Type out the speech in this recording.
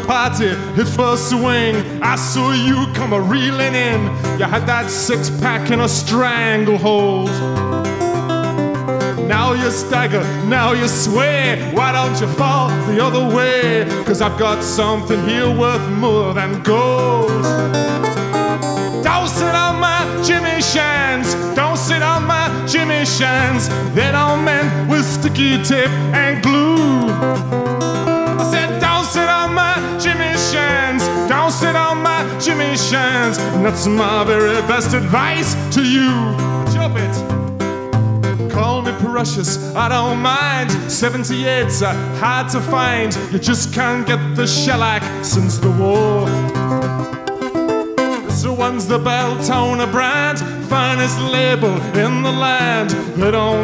party hit for a swing, I saw you come a-reeling in. You had that six-pack in a stranglehold. Now you stagger, now you sway. Why don't you fall the other way? 'Cause I've got something here worth more than gold. Don't sit on my Jimmy Shans, don't sit on my Jimmy Shans. They're all meant with sticky tape and glue. I said don't sit on my Jimmy Shans, don't sit on my Jimmy Shans. And that's my very best advice to you. Chop it. Call me precious, I don't mind. 78's are hard to find. You just can't get the shellac since the war. This one's the Beltona brand, finest label in the land. They don't